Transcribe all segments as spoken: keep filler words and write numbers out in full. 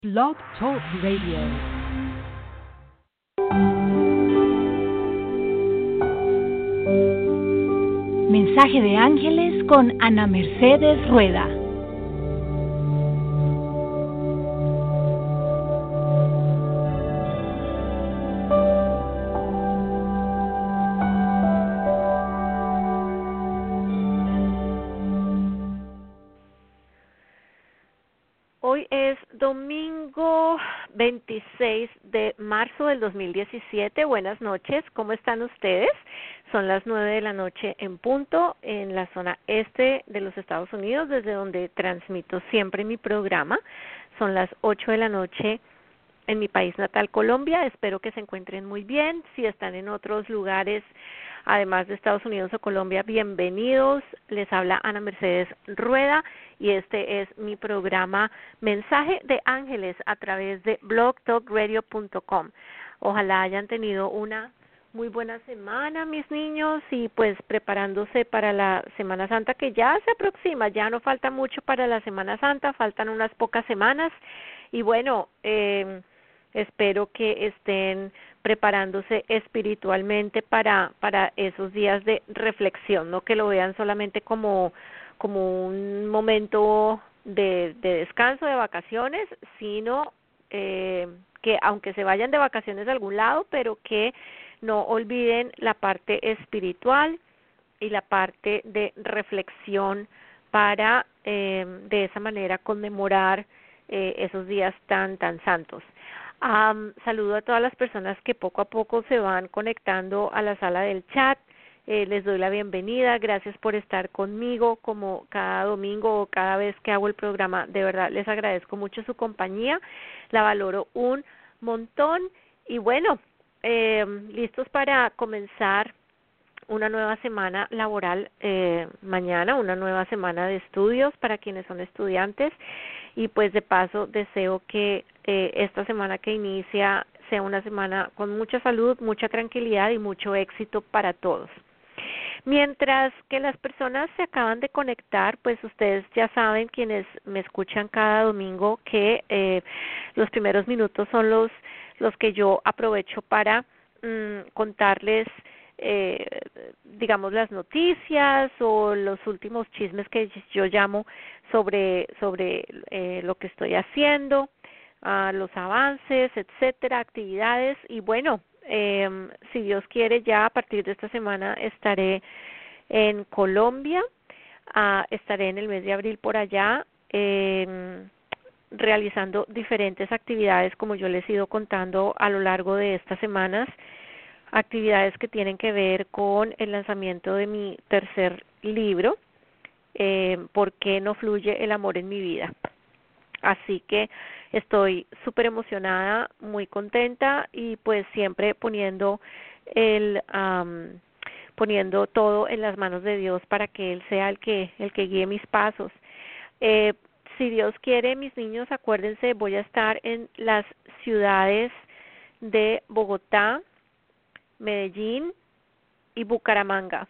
Blog Talk Radio. Mensaje de Ángeles con Ana Mercedes Rueda. Hoy es domingo veintiséis de marzo del dos mil diecisiete. Buenas noches, ¿cómo están ustedes? Son las nueve de la noche en punto en la zona este de los Estados Unidos, desde donde transmito siempre mi programa. Son las ocho de la noche en mi país natal, Colombia. Espero que se encuentren muy bien. Si están en otros lugares, además de Estados Unidos o Colombia, bienvenidos. Les habla Ana Mercedes Rueda y este es mi programa Mensaje de Ángeles a través de blog talk radio punto com. Ojalá hayan tenido una muy buena semana, mis niños, y pues preparándose para la Semana Santa que ya se aproxima. Ya no falta mucho para la Semana Santa, faltan unas pocas semanas y bueno, eh, espero que estén preparándose espiritualmente para para esos días de reflexión, no que lo vean solamente como como un momento de, de descanso, de vacaciones, sino eh, que aunque se vayan de vacaciones a algún lado, pero que no olviden la parte espiritual y la parte de reflexión para eh, de esa manera conmemorar eh, esos días tan tan santos. Um, saludo a todas las personas que poco a poco se van conectando a la sala del chat. Eh, les doy la bienvenida. Gracias por estar conmigo como cada domingo o cada vez que hago el programa. De verdad, les agradezco mucho su compañía. La valoro un montón. Y bueno, eh, listos para comenzar una nueva semana laboral eh, mañana, una nueva semana de estudios para quienes son estudiantes. Y pues de paso deseo que eh, esta semana que inicia sea una semana con mucha salud, mucha tranquilidad y mucho éxito para todos. Mientras que las personas se acaban de conectar, pues ustedes ya saben, quienes me escuchan cada domingo, que eh, los primeros minutos son los, los que yo aprovecho para mm, contarles Eh, digamos las noticias o los últimos chismes que yo llamo sobre sobre eh, lo que estoy haciendo, uh, los avances, etcétera, actividades y bueno, eh, si Dios quiere ya a partir de esta semana estaré en Colombia, uh, estaré en el mes de abril por allá eh, realizando diferentes actividades como yo les he ido contando a lo largo de estas semanas. Actividades que tienen que ver con el lanzamiento de mi tercer libro, eh, ¿Por qué no fluye el amor en mi vida? Así que estoy súper emocionada, muy contenta y pues siempre poniendo el um, poniendo todo en las manos de Dios para que Él sea el que el que guíe mis pasos. Eh, si Dios quiere, mis niños, acuérdense, voy a estar en las ciudades de Bogotá, Medellín y Bucaramanga.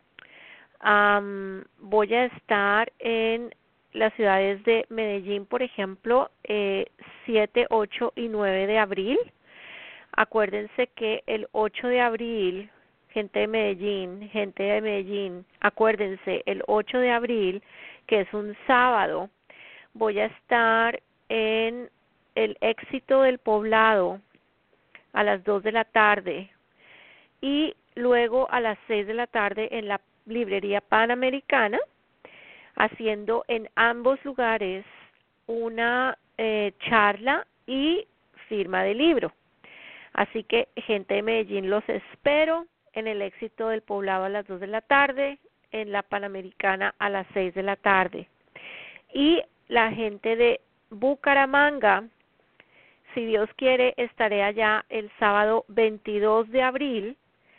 Um, voy a estar en las ciudades de Medellín, por ejemplo, eh, siete, ocho y nueve de abril. Acuérdense que el ocho de abril, gente de Medellín, gente de Medellín, acuérdense, el ocho de abril, que es un sábado, voy a estar en el Éxito del Poblado a las dos de la tarde. Y luego a las seis de la tarde en la librería Panamericana, haciendo en ambos lugares una eh, charla y firma de libro. Así que, gente de Medellín, los espero en el Éxito del Poblado a las dos de la tarde, en la Panamericana a las seis de la tarde. Y la gente de Bucaramanga, si Dios quiere, estaré allá el sábado veintidós de abril,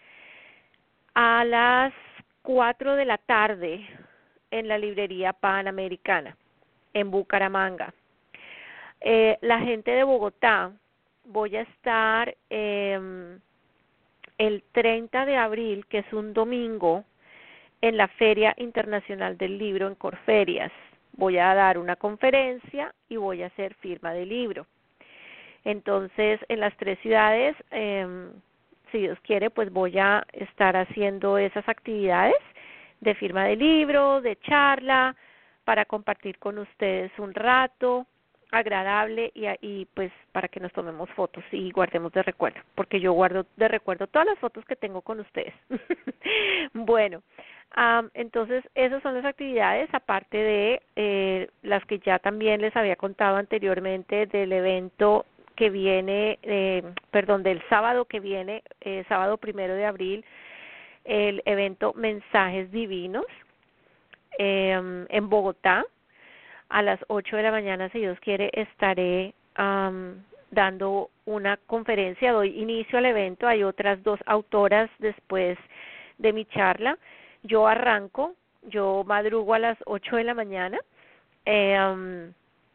a las cuatro de la tarde en la librería Panamericana, en Bucaramanga. Eh, la gente de Bogotá, voy a estar eh, el treinta de abril, que es un domingo, en la Feria Internacional del Libro en Corferias. Voy a dar una conferencia y voy a hacer firma de libro. Entonces, en las tres ciudades, eh, si Dios quiere, pues voy a estar haciendo esas actividades de firma de libro, de charla, para compartir con ustedes un rato agradable y, y pues para que nos tomemos fotos y guardemos de recuerdo, porque yo guardo de recuerdo todas las fotos que tengo con ustedes. Bueno, um, entonces esas son las actividades, aparte de eh, las que ya también les había contado anteriormente del evento que viene, eh, perdón, del sábado que viene, eh, sábado primero de abril, el evento Mensajes Divinos eh, en Bogotá. A las ocho de la mañana, si Dios quiere, estaré um, dando una conferencia, doy inicio al evento, hay otras dos autoras después de mi charla. Yo arranco, yo madrugo a las ocho de la mañana eh, um,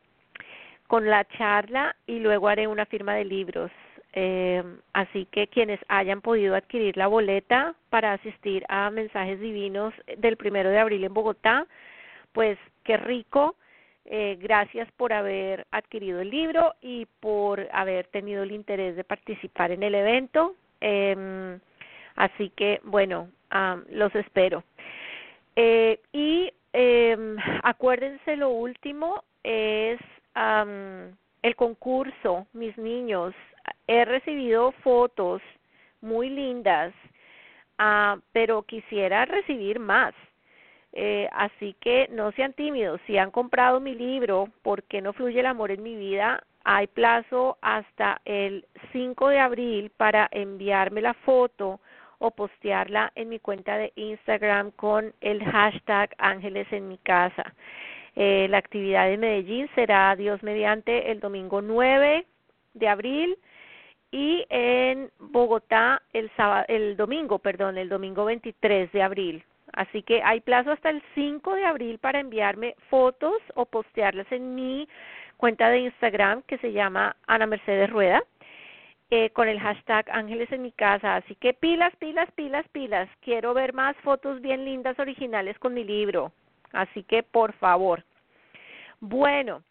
con la charla y luego haré una firma de libros. Eh, así que quienes hayan podido adquirir la boleta para asistir a Mensajes Divinos del primero de abril en Bogotá, pues qué rico. Eh, gracias por haber adquirido el libro y por haber tenido el interés de participar en el evento. Eh, así que, bueno, um, los espero. Eh, y eh, acuérdense, lo último es um, el concurso, mis niños. He recibido fotos muy lindas, uh, pero quisiera recibir más. Eh, así que no sean tímidos. Si han comprado mi libro, ¿Por qué no fluye el amor en mi vida?, hay plazo hasta el cinco de abril para enviarme la foto o postearla en mi cuenta de Instagram con el hashtag Ángeles en mi casa. Eh, la actividad de Medellín será, Dios mediante, el domingo nueve de abril y en Bogotá el sábado, el domingo, perdón, el domingo veintitrés de abril. Así que hay plazo hasta el cinco de abril para enviarme fotos o postearlas en mi cuenta de Instagram que se llama Ana Mercedes Rueda eh, con el hashtag Ángeles en mi casa. Así que pilas, pilas, pilas, pilas. Quiero ver más fotos bien lindas originales con mi libro. Así que por favor. Bueno,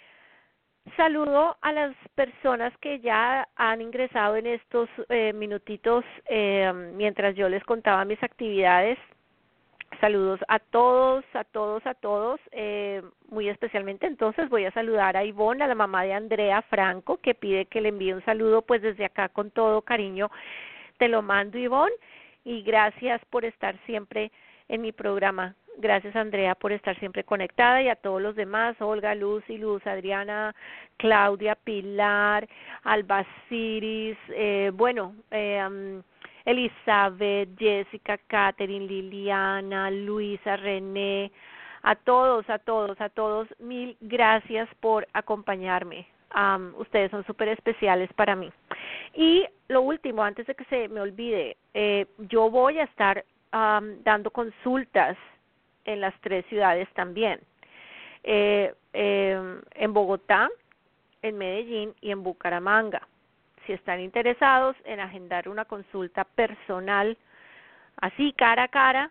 saludo a las personas que ya han ingresado en estos eh, minutitos eh, mientras yo les contaba mis actividades. Saludos a todos, a todos, a todos. Eh, muy especialmente entonces voy a saludar a Ivonne, a la mamá de Andrea Franco, que pide que le envíe un saludo, pues desde acá con todo cariño te lo mando, Ivonne, y gracias por estar siempre en mi programa. Gracias, Andrea, por estar siempre conectada, y a todos los demás, Olga, Lucy, Luz, Adriana, Claudia, Pilar, Alba Ciris, eh, bueno, eh, um, Elizabeth, Jessica, Catherine, Liliana, Luisa, René, a todos, a todos, a todos, mil gracias por acompañarme. Um, ustedes son súper especiales para mí. Y lo último, antes de que se me olvide, eh, yo voy a estar um, dando consultas en las tres ciudades también, eh, eh, en Bogotá, en Medellín y en Bucaramanga. Si están interesados en agendar una consulta personal, así cara a cara,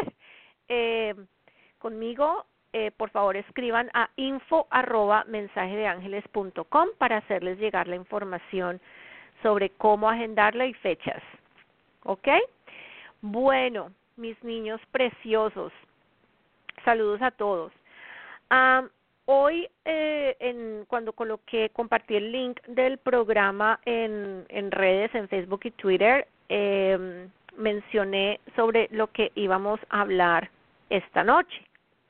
eh, conmigo, eh, por favor escriban a info arroba mensajedeangeles punto com para hacerles llegar la información sobre cómo agendarla y fechas. ¿Ok? Bueno, mis niños preciosos, saludos a todos. Um, Hoy, eh, en, cuando coloqué, compartí el link del programa en, en redes, en Facebook y Twitter, eh, mencioné sobre lo que íbamos a hablar esta noche.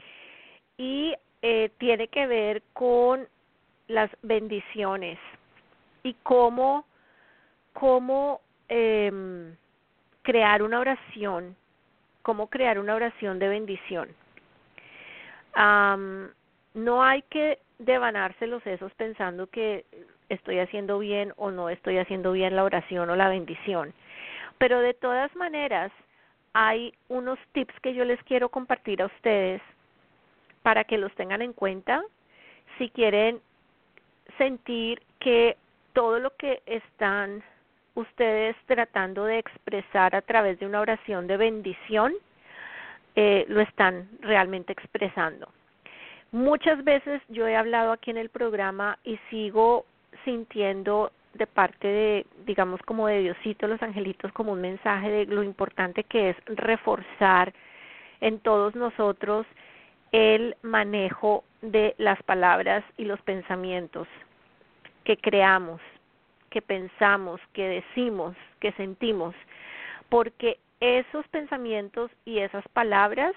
Y eh, tiene que ver con las bendiciones y cómo, cómo eh, crear una oración, cómo crear una oración de bendición. Um, No hay que devanarse los sesos pensando que estoy haciendo bien o no estoy haciendo bien la oración o la bendición. Pero de todas maneras, hay unos tips que yo les quiero compartir a ustedes para que los tengan en cuenta si quieren sentir que todo lo que están ustedes tratando de expresar a través de una oración de bendición, eh, lo están realmente expresando. Muchas veces yo he hablado aquí en el programa y sigo sintiendo de parte de, digamos, como de Diosito, los angelitos, como un mensaje de lo importante que es reforzar en todos nosotros el manejo de las palabras y los pensamientos que creamos, que pensamos, que decimos, que sentimos, porque esos pensamientos y esas palabras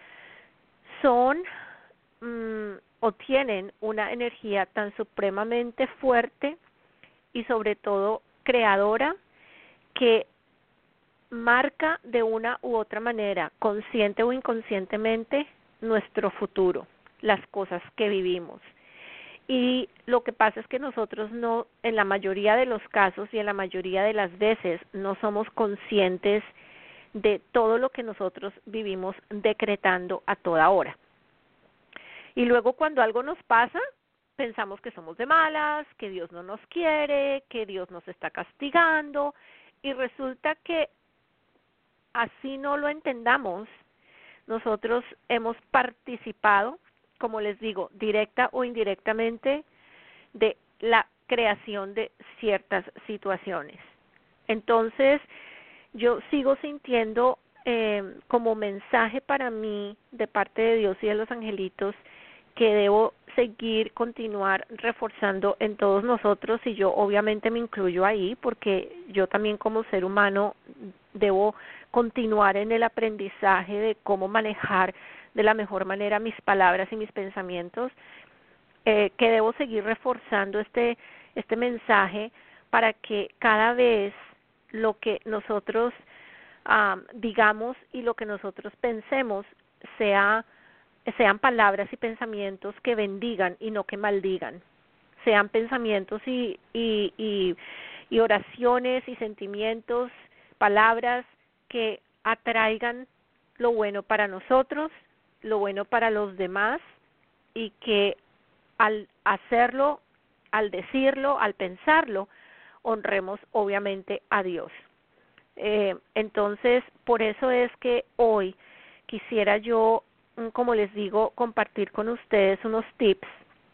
son mmm, o tienen una energía tan supremamente fuerte y sobre todo creadora que marca de una u otra manera, consciente o inconscientemente, nuestro futuro, las cosas que vivimos. Y lo que pasa es que nosotros no, en la mayoría de los casos y en la mayoría de las veces, no somos conscientes de todo lo que nosotros vivimos decretando a toda hora. Y luego cuando algo nos pasa, pensamos que somos de malas, que Dios no nos quiere, que Dios nos está castigando, y resulta que así no lo entendamos, nosotros hemos participado, como les digo, directa o indirectamente, de la creación de ciertas situaciones. Entonces, yo sigo sintiendo eh, como mensaje para mí, de parte de Dios y de los angelitos, que debo seguir, continuar reforzando en todos nosotros, y yo obviamente me incluyo ahí, porque yo también como ser humano debo continuar en el aprendizaje de cómo manejar de la mejor manera mis palabras y mis pensamientos, eh, que debo seguir reforzando este, este mensaje para que cada vez lo que nosotros um, digamos y lo que nosotros pensemos sea sean palabras y pensamientos que bendigan y no que maldigan, sean pensamientos y, y, y, y oraciones y sentimientos, palabras que atraigan lo bueno para nosotros, lo bueno para los demás, y que al hacerlo, al decirlo, al pensarlo, honremos obviamente a Dios. Eh, entonces, por eso es que hoy quisiera yo, como les digo, compartir con ustedes unos tips.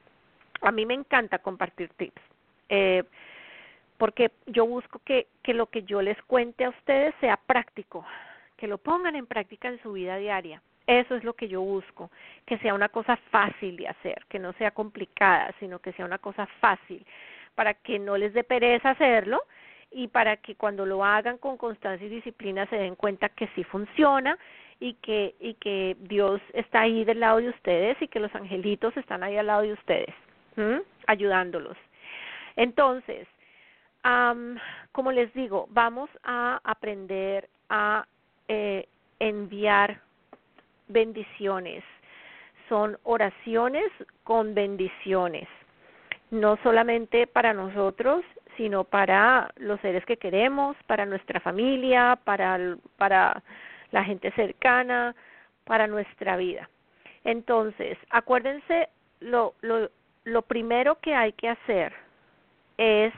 A mí me encanta compartir tips, eh, porque yo busco que, que lo que yo les cuente a ustedes sea práctico, que lo pongan en práctica en su vida diaria. Eso es lo que yo busco, que sea una cosa fácil de hacer, que no sea complicada, sino que sea una cosa fácil, para que no les dé pereza hacerlo y para que cuando lo hagan con constancia y disciplina se den cuenta que sí funciona, y que y que Dios está ahí del lado de ustedes y que los angelitos están ahí al lado de ustedes, ¿m? ayudándolos. Entonces, um, como les digo, vamos a aprender a eh, enviar bendiciones. Son oraciones con bendiciones, no solamente para nosotros, sino para los seres que queremos, para nuestra familia, para para la gente cercana, para nuestra vida. Entonces, acuérdense, lo, lo, lo primero que hay que hacer es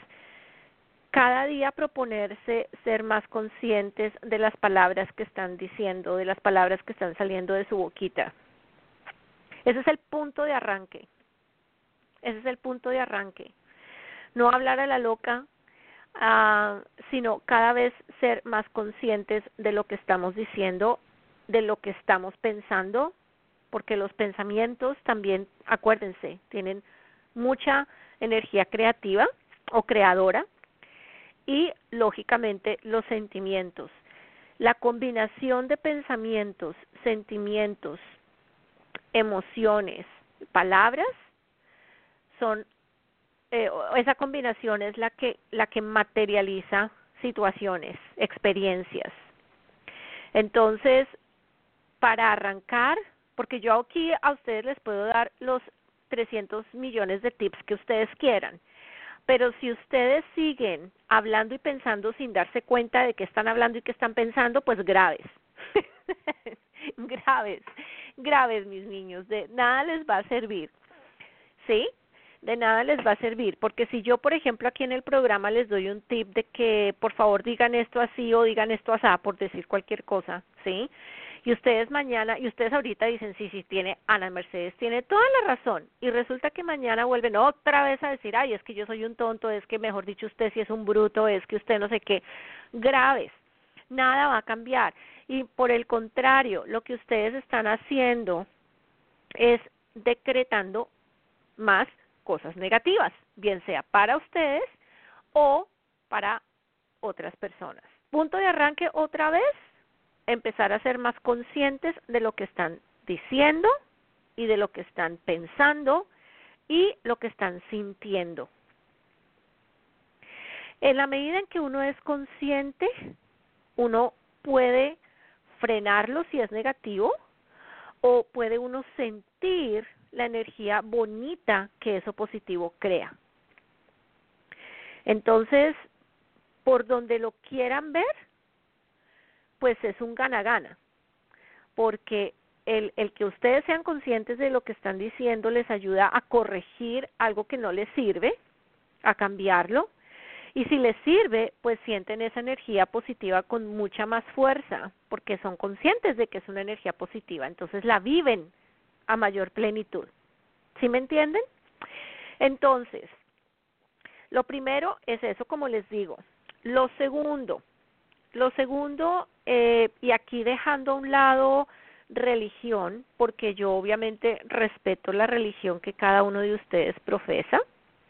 cada día proponerse ser más conscientes de las palabras que están diciendo, de las palabras que están saliendo de su boquita. Ese es el punto de arranque. Ese es el punto de arranque. No hablar a la loca, Uh, sino cada vez ser más conscientes de lo que estamos diciendo, de lo que estamos pensando, porque los pensamientos también, acuérdense, tienen mucha energía creativa o creadora, y lógicamente los sentimientos. La combinación de pensamientos, sentimientos, emociones, palabras son Eh, esa combinación es la que la que materializa situaciones, experiencias. Entonces, para arrancar, porque yo aquí a ustedes les puedo dar los trescientos millones de tips que ustedes quieran, pero si ustedes siguen hablando y pensando sin darse cuenta de qué están hablando y qué están pensando, pues graves. graves, graves, mis niños, de nada les va a servir. ¿Sí? De nada les va a servir, porque si yo, por ejemplo, aquí en el programa les doy un tip de que por favor digan esto así o digan esto así, por decir cualquier cosa, ¿sí? Y ustedes mañana, y ustedes ahorita dicen, sí, sí, tiene, Ana Mercedes tiene toda la razón. Y resulta que mañana vuelven otra vez a decir, ay, es que yo soy un tonto, es que mejor dicho usted sí es un bruto, es que usted no sé qué. Graves. Nada va a cambiar. Y por el contrario, lo que ustedes están haciendo es decretando más cosas negativas, bien sea para ustedes o para otras personas. Punto de arranque otra vez, empezar a ser más conscientes de lo que están diciendo y de lo que están pensando y lo que están sintiendo. En la medida en que uno es consciente, uno puede frenarlo si es negativo o puede uno sentir la energía bonita que eso positivo crea. Entonces, por donde lo quieran ver, pues es un gana-gana, porque el, el que ustedes sean conscientes de lo que están diciendo les ayuda a corregir algo que no les sirve, a cambiarlo, y si les sirve, pues sienten esa energía positiva con mucha más fuerza, porque son conscientes de que es una energía positiva, entonces la viven a mayor plenitud. ¿Sí me entienden? Entonces, lo primero es eso, como les digo. Lo segundo, lo segundo, eh, y aquí dejando a un lado religión, porque yo obviamente respeto la religión que cada uno de ustedes profesa,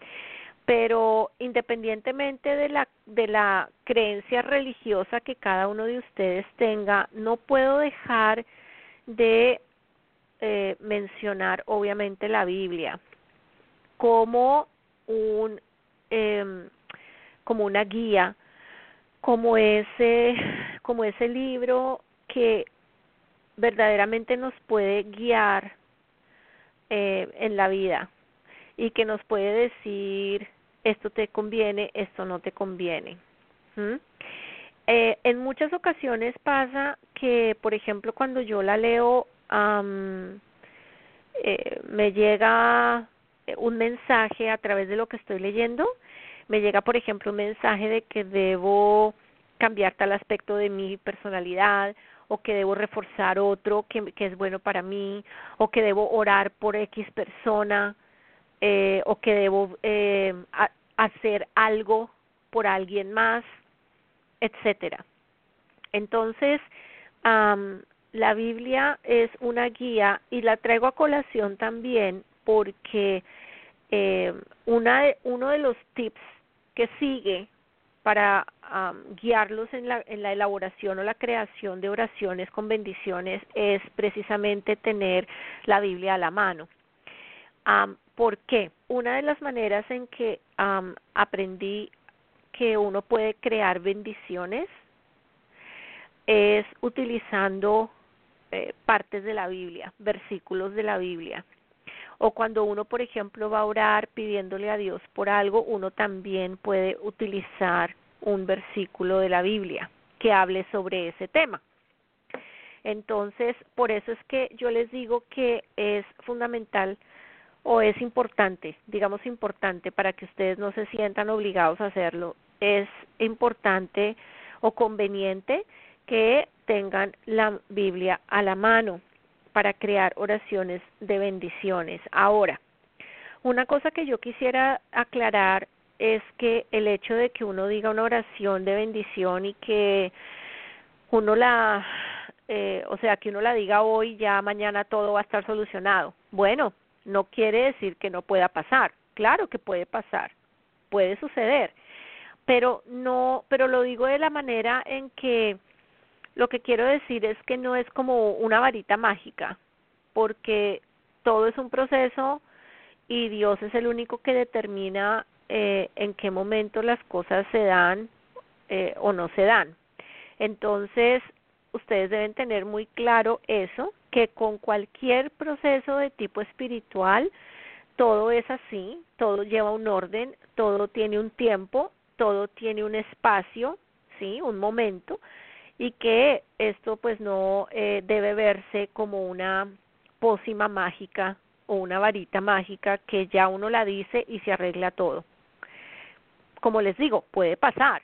pero independientemente de la, de la creencia religiosa que cada uno de ustedes tenga, no puedo dejar de eh, mencionar obviamente la Biblia como un eh, como una guía, como ese como ese libro que verdaderamente nos puede guiar eh, en la vida y que nos puede decir esto te conviene, esto no te conviene. ¿Mm? Eh, en muchas ocasiones pasa que, por ejemplo, cuando yo la leo, um, eh, me llega un mensaje a través de lo que estoy leyendo, me llega, por ejemplo, un mensaje de que debo cambiar tal aspecto de mi personalidad, o que debo reforzar otro que, que es bueno para mí, o que debo orar por X persona, eh, o que debo eh, a, hacer algo por alguien más, etcétera. Entonces, um, la Biblia es una guía y la traigo a colación también porque eh, una de, uno de los tips que sigue para um, guiarlos en la, en la elaboración o la creación de oraciones con bendiciones es precisamente tener la Biblia a la mano. Um, ¿Por qué? Una de las maneras en que um, aprendí que uno puede crear bendiciones es utilizando eh, partes de la Biblia, versículos de la Biblia. O cuando uno, por ejemplo, va a orar pidiéndole a Dios por algo, uno también puede utilizar un versículo de la Biblia que hable sobre ese tema. Entonces, por eso es que yo les digo que es fundamental o es importante, digamos importante, para que ustedes no se sientan obligados a hacerlo, es importante o conveniente que tengan la Biblia a la mano para crear oraciones de bendiciones. Ahora, una cosa que yo quisiera aclarar es que el hecho de que uno diga una oración de bendición y que uno la, eh, o sea, que uno la diga hoy, ya mañana todo va a estar solucionado. Bueno, no quiere decir que no pueda pasar. Claro que puede pasar, puede suceder, pero no, pero lo digo de la manera en que lo que quiero decir es que no es como una varita mágica, porque todo es un proceso y Dios es el único que determina eh, en qué momento las cosas se dan eh, o no se dan. Entonces, ustedes deben tener muy claro eso, que con cualquier proceso de tipo espiritual, todo es así, todo lleva un orden, todo tiene un tiempo, todo tiene un espacio, ¿sí? Un momento, y que esto pues no eh, debe verse como una pócima mágica o una varita mágica que ya uno la dice y se arregla todo. Como les digo, puede pasar,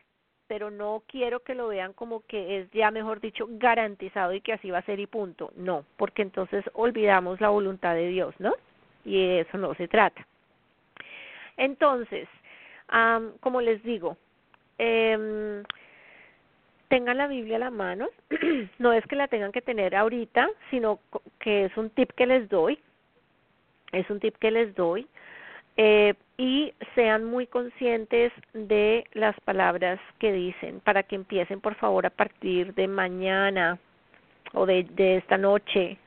pero no quiero que lo vean como que es ya, mejor dicho, garantizado y que así va a ser y punto. No, porque entonces olvidamos la voluntad de Dios, ¿no? Y de eso no se trata. Entonces, um, como les digo, eh, tengan la Biblia a la mano. No es que la tengan que tener ahorita, sino que es un tip que les doy. Es un tip que les doy. Eh, y sean muy conscientes de las palabras que dicen, para que empiecen, por favor, a partir de mañana o de, de esta noche,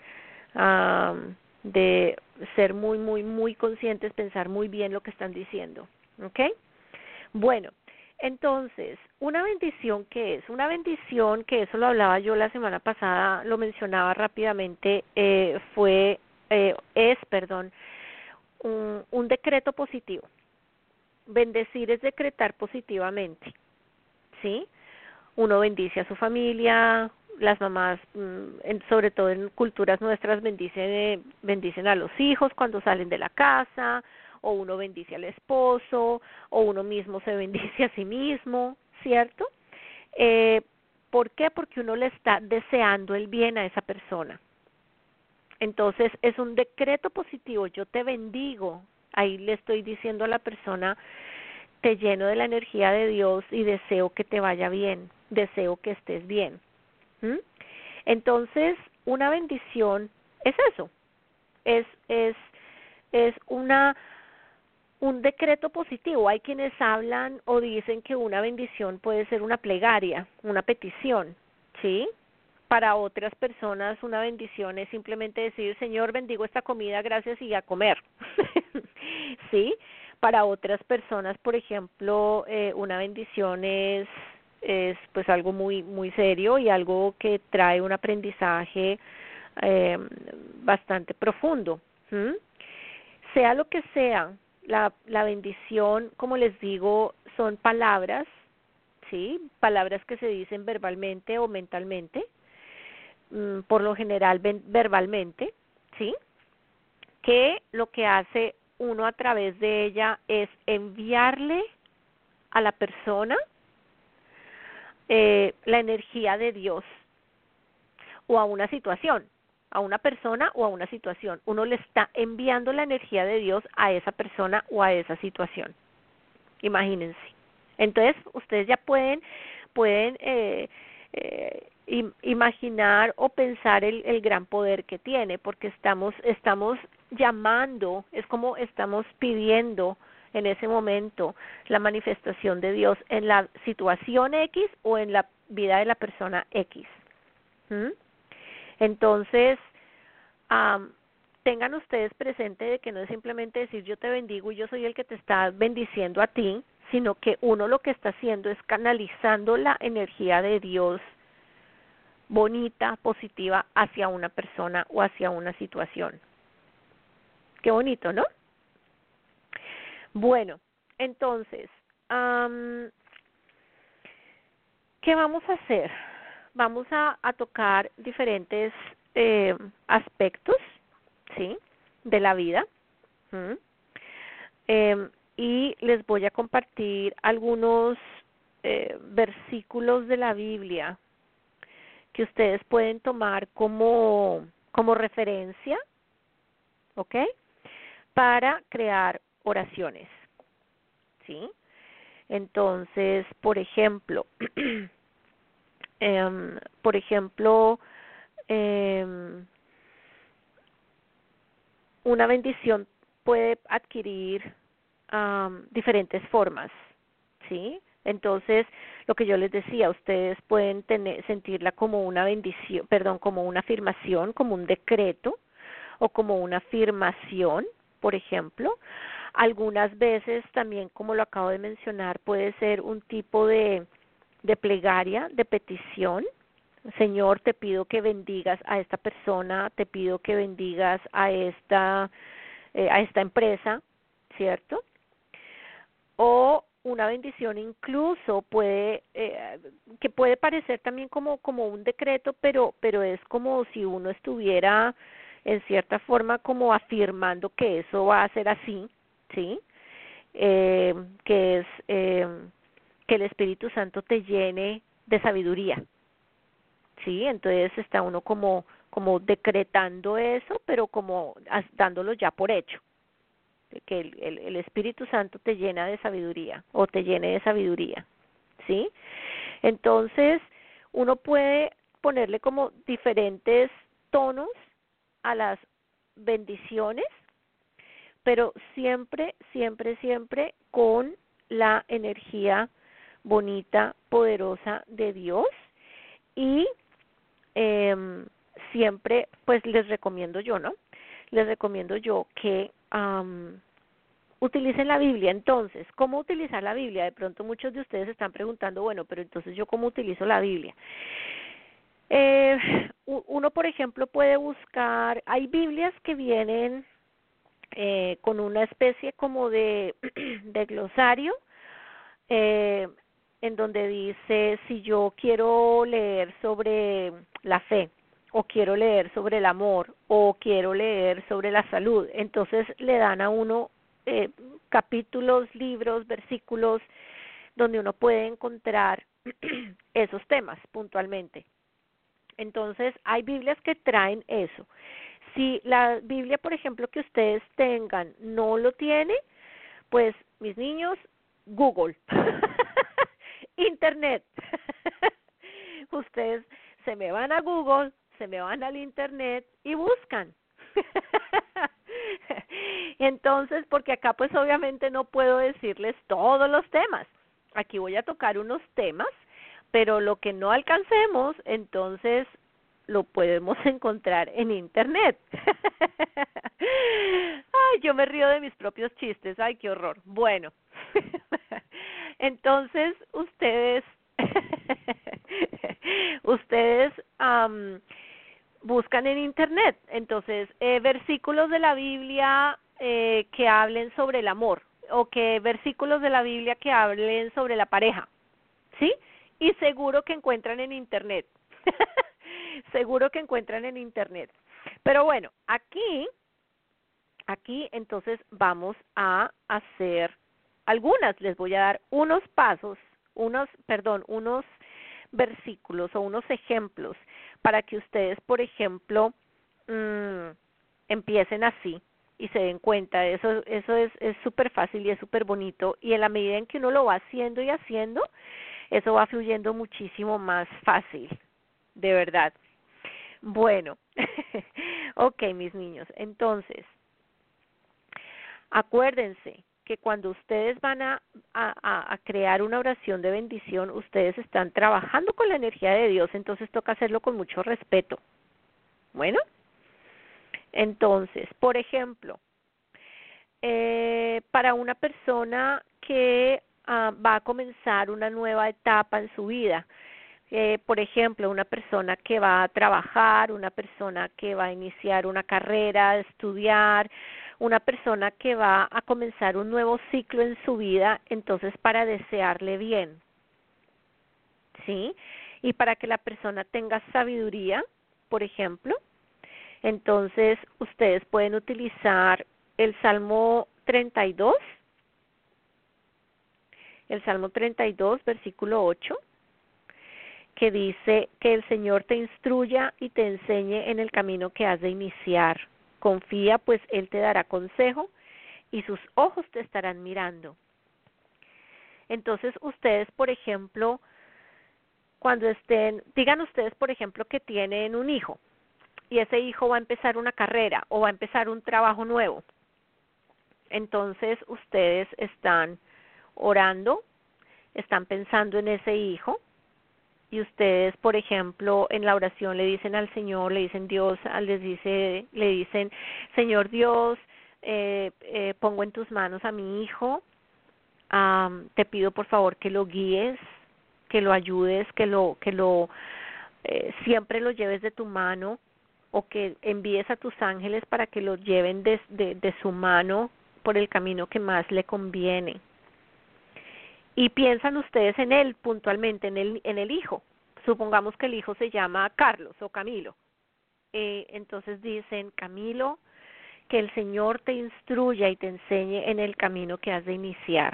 um, de ser muy, muy, muy conscientes, pensar muy bien lo que están diciendo. ¿Ok? Bueno, entonces, una bendición, ¿qué es? Una bendición, que eso lo hablaba yo la semana pasada, lo mencionaba rápidamente, eh, fue, eh, es, perdón, un, un decreto positivo. Bendecir es decretar positivamente, ¿sí? Uno bendice a su familia, las mamás, en, sobre todo en culturas nuestras, bendicen, eh, bendicen a los hijos cuando salen de la casa, o uno bendice al esposo, o uno mismo se bendice a sí mismo, ¿cierto? Eh, ¿Por qué? Porque uno le está deseando el bien a esa persona. Entonces, es un decreto positivo, yo te bendigo, ahí le estoy diciendo a la persona, te lleno de la energía de Dios y deseo que te vaya bien, deseo que estés bien. ¿Mm? Entonces, una bendición es eso, es es es una un decreto positivo. Hay quienes hablan o dicen que una bendición puede ser una plegaria, una petición, ¿sí? Para otras personas una bendición es simplemente decir, Señor, bendigo esta comida, gracias, y a comer. ¿Sí? Para otras personas, por ejemplo, eh, una bendición es, es pues algo muy muy serio y algo que trae un aprendizaje eh, bastante profundo. ¿Mm? Sea lo que sea, la, la bendición, como les digo, son palabras, ¿sí? Palabras que se dicen verbalmente o mentalmente, por lo general verbalmente, ¿sí? Que lo que hace uno a través de ella es enviarle a la persona eh, la energía de Dios o a una situación, a una persona o a una situación. Uno le está enviando la energía de Dios a esa persona o a esa situación. Imagínense. Entonces, ustedes ya pueden, pueden eh, eh, imaginar o pensar el, el gran poder que tiene, porque estamos, estamos llamando, es como estamos pidiendo en ese momento la manifestación de Dios en la situación X o en la vida de la persona X. ¿Mm? Entonces, um, tengan ustedes presente de que no es simplemente decir yo te bendigo y yo soy el que te está bendiciendo a ti, sino que uno lo que está haciendo es canalizando la energía de Dios bonita, positiva, hacia una persona o hacia una situación. Qué bonito, ¿no? Bueno, entonces, um, ¿qué vamos a hacer? Vamos a, a tocar diferentes eh, aspectos, ¿sí?, de la vida. ¿Mm? Eh, y les voy a compartir algunos eh, versículos de la Biblia que ustedes pueden tomar como, como referencia, ¿ok?, para crear oraciones, ¿sí? Entonces, por ejemplo, eh, por ejemplo, eh, una bendición puede adquirir um, diferentes formas, ¿sí? Entonces, lo que yo les decía, ustedes pueden tener, sentirla como una bendición, perdón, como una afirmación, como un decreto, o como una afirmación, por ejemplo. Algunas veces también, como lo acabo de mencionar, puede ser un tipo de, de plegaria, de petición. Señor, te pido que bendigas a esta persona, te pido que bendigas a esta, eh, a esta empresa, ¿cierto? O una bendición incluso puede, eh, que puede parecer también como, como un decreto, pero, pero es como si uno estuviera en cierta forma como afirmando que eso va a ser así, ¿sí? Eh, que es... Eh, que el Espíritu Santo te llene de sabiduría. Sí, entonces está uno como como decretando eso, pero como dándolo ya por hecho, que el, el, el Espíritu Santo te llena de sabiduría o te llene de sabiduría, ¿sí? Entonces, uno puede ponerle como diferentes tonos a las bendiciones, pero siempre, siempre, siempre con la energía bonita, poderosa de Dios y eh, siempre, pues les recomiendo yo, ¿no? Les recomiendo yo que um, utilicen la Biblia. Entonces, ¿cómo utilizar la Biblia? De pronto muchos de ustedes están preguntando, bueno, pero entonces yo ¿cómo utilizo la Biblia? Eh, uno, por ejemplo, puede buscar, hay Biblias que vienen eh, con una especie como de, de glosario, eh, en donde dice si yo quiero leer sobre la fe, o quiero leer sobre el amor, o quiero leer sobre la salud, entonces le dan a uno eh, capítulos, libros, versículos, donde uno puede encontrar esos temas puntualmente. Entonces, hay Biblias que traen eso. Si la Biblia, por ejemplo, que ustedes tengan no lo tiene, pues, mis niños, Google, Internet. Ustedes se me van a Google, se me van al Internet y buscan. Entonces, porque acá pues obviamente no puedo decirles todos los temas. Aquí voy a tocar unos temas, pero lo que no alcancemos, entonces lo podemos encontrar en Internet. Ay, yo me río de mis propios chistes, ay, qué horror. Bueno, entonces ustedes, ustedes um, buscan en Internet, entonces, eh, versículos de la Biblia eh, que hablen sobre el amor, o que versículos de la Biblia que hablen sobre la pareja, ¿sí? Y seguro que encuentran en Internet. Seguro que encuentran en Internet. Pero bueno, aquí, aquí entonces vamos a hacer algunas. Les voy a dar unos pasos, unos, perdón, unos versículos o unos ejemplos para que ustedes, por ejemplo, mmm, empiecen así y se den cuenta. Eso, eso es es súper fácil y es súper bonito. Y en la medida en que uno lo va haciendo y haciendo, eso va fluyendo muchísimo más fácil, de verdad. Bueno, ok, mis niños, entonces, acuérdense que cuando ustedes van a, a, a crear una oración de bendición, ustedes están trabajando con la energía de Dios, entonces toca hacerlo con mucho respeto. Bueno, entonces, por ejemplo, eh, para una persona que uh, va a comenzar una nueva etapa en su vida, Eh, por ejemplo, una persona que va a trabajar, una persona que va a iniciar una carrera, estudiar, una persona que va a comenzar un nuevo ciclo en su vida, entonces para desearle bien, ¿sí? Y para que la persona tenga sabiduría, por ejemplo, entonces ustedes pueden utilizar el Salmo treinta y dos, el Salmo treinta y dos, versículo ocho, que dice que el Señor te instruya y te enseñe en el camino que has de iniciar. Confía, pues Él te dará consejo y sus ojos te estarán mirando. Entonces, ustedes, por ejemplo, cuando estén, digan ustedes, por ejemplo, que tienen un hijo y ese hijo va a empezar una carrera o va a empezar un trabajo nuevo. Entonces, ustedes están orando, están pensando en ese hijo, y ustedes, por ejemplo, en la oración le dicen al Señor, le dicen Dios, les dice, le dicen, Señor Dios, eh, eh, pongo en tus manos a mi hijo, um, te pido por favor que lo guíes, que lo ayudes, que lo, que lo eh, siempre lo lleves de tu mano, o que envíes a tus ángeles para que lo lleven de, de, de su mano por el camino que más le conviene. Y piensan ustedes en él puntualmente, en el, en el hijo. Supongamos que el hijo se llama Carlos o Camilo. Eh, entonces dicen, Camilo, que el Señor te instruya y te enseñe en el camino que has de iniciar.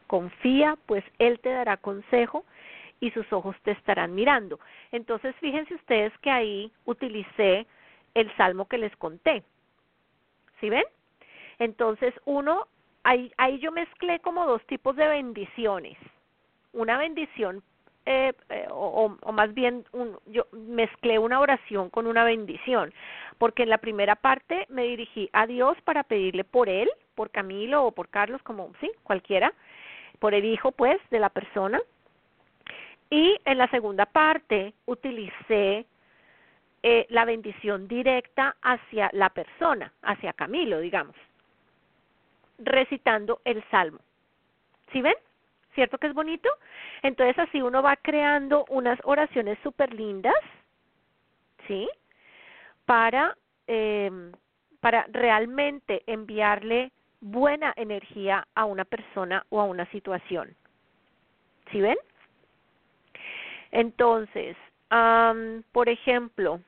confía, pues Él te dará consejo y sus ojos te estarán mirando. Entonces, fíjense ustedes que ahí utilicé el salmo que les conté. ¿Sí ven? Entonces, uno, ahí, ahí yo mezclé como dos tipos de bendiciones. Una bendición, eh, eh, o, o más bien, un, yo mezclé una oración con una bendición, porque en la primera parte me dirigí a Dios para pedirle por él, por Camilo o por Carlos, como, sí, cualquiera, por el hijo, pues, de la persona. Y en la segunda parte utilicé eh, la bendición directa hacia la persona, hacia Camilo, digamos, recitando el salmo. ¿Sí ven? ¿Cierto que es bonito? Entonces así uno va creando unas oraciones súper lindas, ¿sí? Para, eh, para realmente enviarle buena energía a una persona o a una situación. ¿Sí ven? Entonces, um, por ejemplo,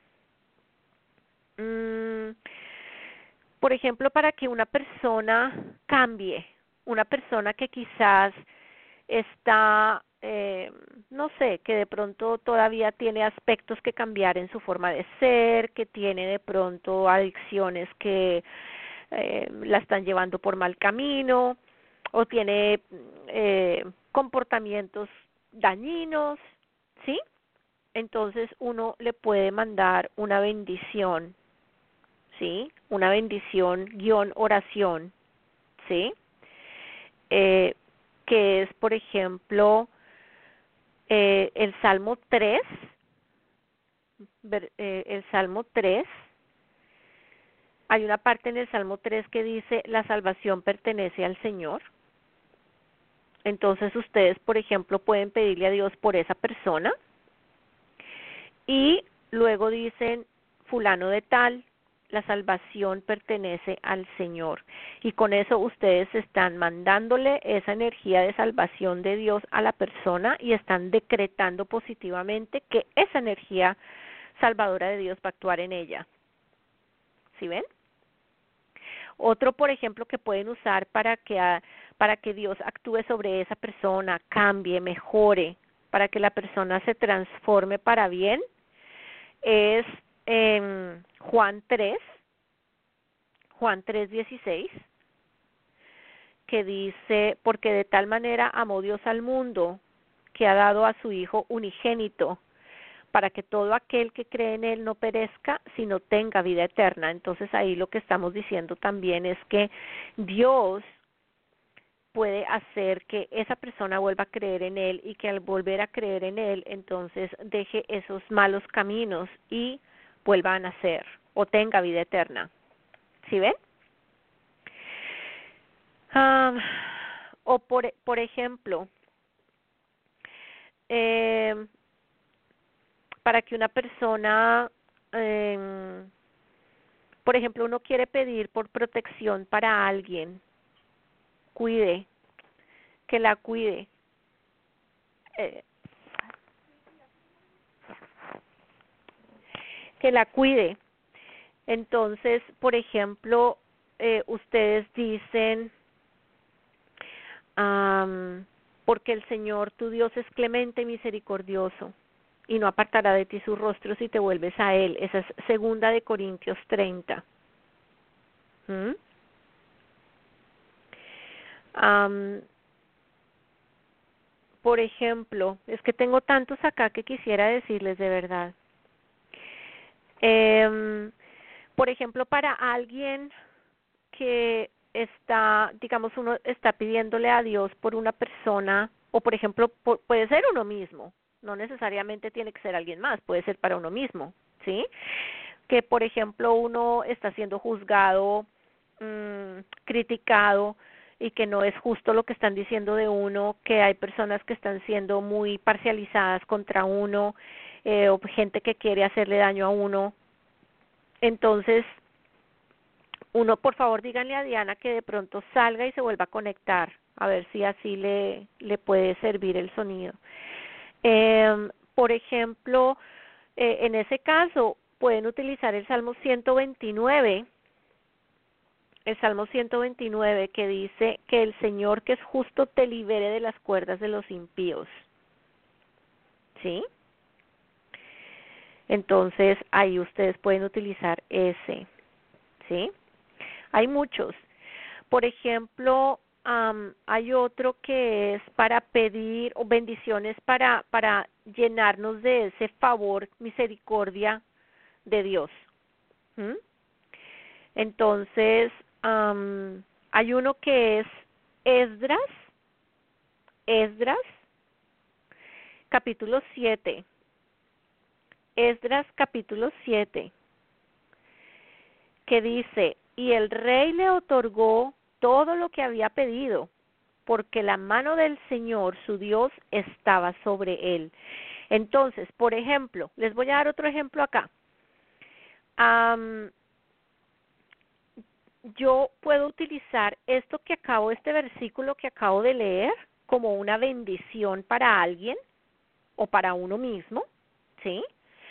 um, por ejemplo, para que una persona cambie, una persona que quizás está, eh, no sé, que de pronto todavía tiene aspectos que cambiar en su forma de ser, que tiene de pronto adicciones que eh, la están llevando por mal camino, o tiene eh, comportamientos dañinos, ¿sí? Entonces uno le puede mandar una bendición, ¿sí? Una bendición guión oración, ¿sí? Eh, que es, por ejemplo, eh, el Salmo tres, ver, eh, el Salmo tres, hay una parte en el Salmo tres que dice, la salvación pertenece al Señor. Entonces ustedes, por ejemplo, pueden pedirle a Dios por esa persona y luego dicen, fulano de tal, la salvación pertenece al Señor. Y con eso ustedes están mandándole esa energía de salvación de Dios a la persona y están decretando positivamente que esa energía salvadora de Dios va a actuar en ella. ¿Sí ven? Otro, por ejemplo, que pueden usar para que, a, para que Dios actúe sobre esa persona, cambie, mejore, para que la persona se transforme para bien, es en Juan tres, Juan tres dieciséis, que dice, porque de tal manera amó Dios al mundo, que ha dado a su Hijo unigénito, para que todo aquel que cree en Él no perezca, sino tenga vida eterna. Entonces ahí lo que estamos diciendo también es que Dios puede hacer que esa persona vuelva a creer en Él y que al volver a creer en Él, entonces deje esos malos caminos y vuelva a nacer o tenga vida eterna. ¿Sí ven? Um, o por, por ejemplo, eh, para que una persona, eh, por ejemplo, uno quiere pedir por protección para alguien, cuide, que la cuide. Eh, que la cuide. Entonces, por ejemplo, eh, ustedes dicen, um, porque el Señor tu Dios es clemente y misericordioso, y no apartará de ti su rostro si te vuelves a Él. Esa es segunda de Corintios treinta. ¿Mm? Um, por ejemplo, es que tengo tantos acá que quisiera decirles de verdad. Eh, por ejemplo, para alguien que está, digamos, uno está pidiéndole a Dios por una persona, o por ejemplo, por, puede ser uno mismo, no necesariamente tiene que ser alguien más, puede ser para uno mismo, ¿sí? Que, por ejemplo, uno está siendo juzgado, mmm, criticado, y que no es justo lo que están diciendo de uno, que hay personas que están siendo muy parcializadas contra uno, eh, o gente que quiere hacerle daño a uno. Entonces, uno, por favor, díganle a Diana que de pronto salga y se vuelva a conectar, a ver si así le, le puede servir el sonido. Eh, por ejemplo, eh, en ese caso, pueden utilizar el Salmo ciento veintinueve, el Salmo ciento veintinueve, que dice que el Señor que es justo te libere de las cuerdas de los impíos. ¿Sí? Entonces, ahí ustedes pueden utilizar ese. ¿Sí? Hay muchos. Por ejemplo, um, hay otro que es para pedir o bendiciones para, para llenarnos de ese favor, misericordia de Dios. ¿Mm? Entonces, um, hay uno que es Esdras, Esdras, capítulo siete. Esdras, capítulo siete, que dice, y el rey le otorgó todo lo que había pedido, porque la mano del Señor, su Dios, estaba sobre él. Entonces, por ejemplo, les voy a dar otro ejemplo acá. Um, yo puedo utilizar esto que acabo, este versículo que acabo de leer, como una bendición para alguien o para uno mismo, ¿sí?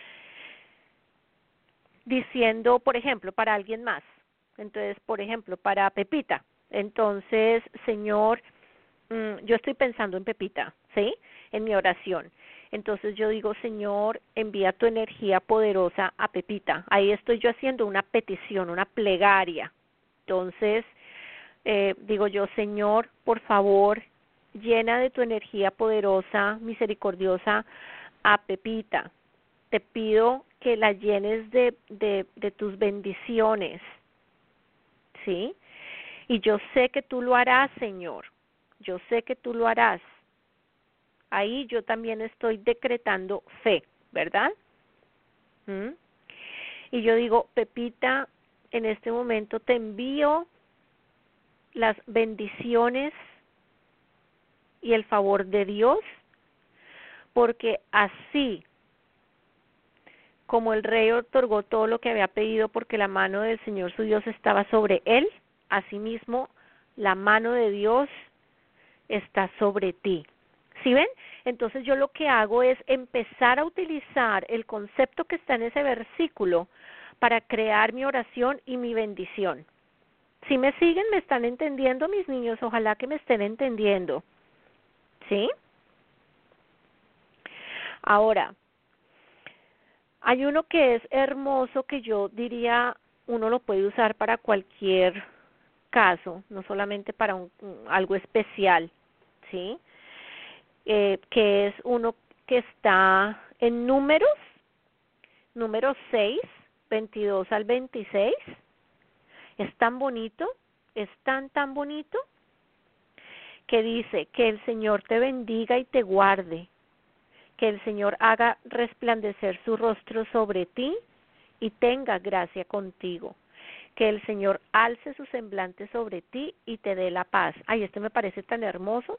Diciendo, por ejemplo, para alguien más. Entonces, por ejemplo, para Pepita. Entonces, Señor, mmm, yo estoy pensando en Pepita, ¿sí? En mi oración. Entonces yo digo, Señor, envía tu energía poderosa a Pepita. Ahí estoy yo haciendo una petición, una plegaria. Entonces, eh, digo yo, Señor, por favor, llena de tu energía poderosa, misericordiosa a Pepita. Te pido que la llenes de, de, de tus bendiciones, ¿sí? Y yo sé que tú lo harás, Señor. Yo sé que tú lo harás. Ahí yo también estoy decretando fe, ¿verdad? ¿Mm? Y yo digo, Pepita, en este momento te envío las bendiciones y el favor de Dios, porque así como el rey otorgó todo lo que había pedido porque la mano del Señor su Dios estaba sobre él, asimismo la mano de Dios está sobre ti. ¿Sí ven? Entonces yo lo que hago es empezar a utilizar el concepto que está en ese versículo para crear mi oración y mi bendición. ¿Sí me siguen? ¿Me están entendiendo, mis niños? Ojalá que me estén entendiendo. ¿Sí? Ahora, hay uno que es hermoso que yo diría uno lo puede usar para cualquier caso, no solamente para un, algo especial, ¿sí? Eh, que es uno que está en números, número seis, veintidós al veintiséis. Es tan bonito, es tan, tan bonito, que dice que el Señor te bendiga y te guarde, que el Señor haga resplandecer su rostro sobre ti y tenga gracia contigo, que el Señor alce su semblante sobre ti y te dé la paz. Ay, este me parece tan hermoso.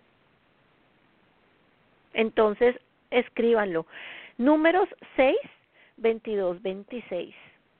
Entonces, escríbanlo. Números seis, veintidós, veintiséis.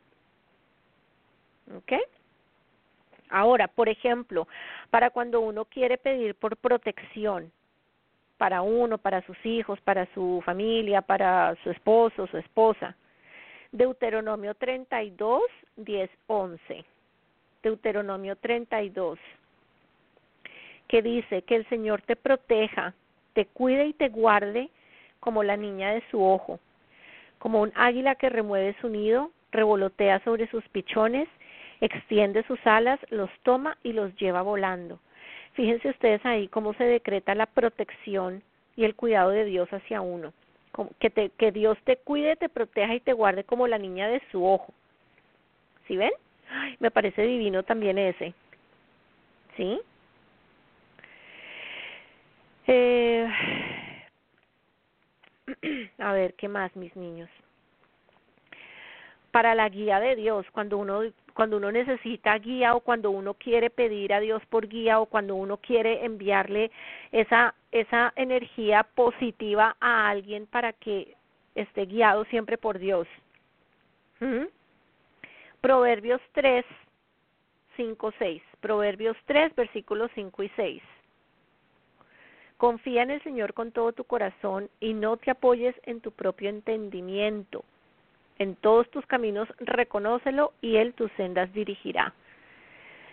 ¿Ok? Ahora, por ejemplo, para cuando uno quiere pedir por protección, para uno, para sus hijos, para su familia, para su esposo, su esposa. Deuteronomio treinta y dos, diez, once. Deuteronomio treinta y dos, que dice que el Señor te proteja, te cuide y te guarde como la niña de su ojo, como un águila que remueve su nido, revolotea sobre sus pichones, extiende sus alas, los toma y los lleva volando. Fíjense ustedes ahí cómo se decreta la protección y el cuidado de Dios hacia uno. Que, te, que Dios te cuide, te proteja y te guarde como la niña de su ojo. ¿Sí ven? Ay, me parece divino también ese. ¿Sí? Eh, a ver, ¿qué más, mis niños? Para la guía de Dios, cuando uno cuando uno necesita guía o cuando uno quiere pedir a Dios por guía o cuando uno quiere enviarle esa esa energía positiva a alguien para que esté guiado siempre por Dios. ¿Mm? Proverbios tres, cinco, seis. Proverbios tres, versículos cinco y seis. Confía en el Señor con todo tu corazón y no te apoyes en tu propio entendimiento. En todos tus caminos reconócelo y Él tus sendas dirigirá.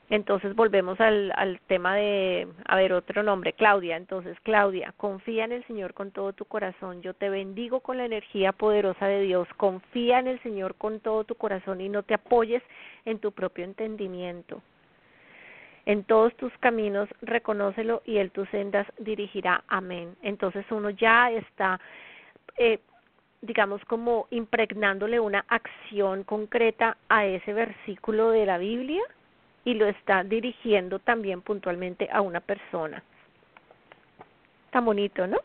Entonces volvemos al, al tema de, a ver, otro nombre, Claudia. Entonces, Claudia, confía en el Señor con todo tu corazón. Yo te bendigo con la energía poderosa de Dios. Confía en el Señor con todo tu corazón y no te apoyes en tu propio entendimiento. En todos tus caminos reconócelo y Él tus sendas dirigirá. Amén. Entonces uno ya está, eh, digamos, como impregnándole una acción concreta a ese versículo de la Biblia, y lo está dirigiendo también puntualmente a una persona. Tan bonito, ¿no?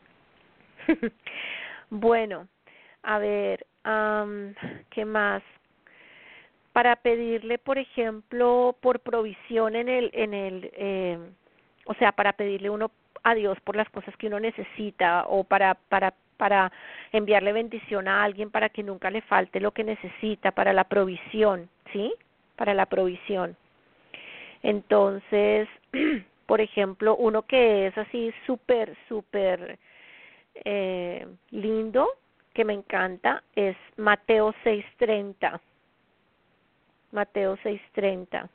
Bueno, a ver, um, ¿qué más? Para pedirle, por ejemplo, por provisión en el, en el, eh, o sea, para pedirle uno a Dios por las cosas que uno necesita, o para, para, para enviarle bendición a alguien para que nunca le falte lo que necesita, para la provisión, ¿sí? Para la provisión. Entonces, por ejemplo, uno que es así súper, súper eh, lindo, que me encanta, es Mateo seis treinta. Mateo seis treinta,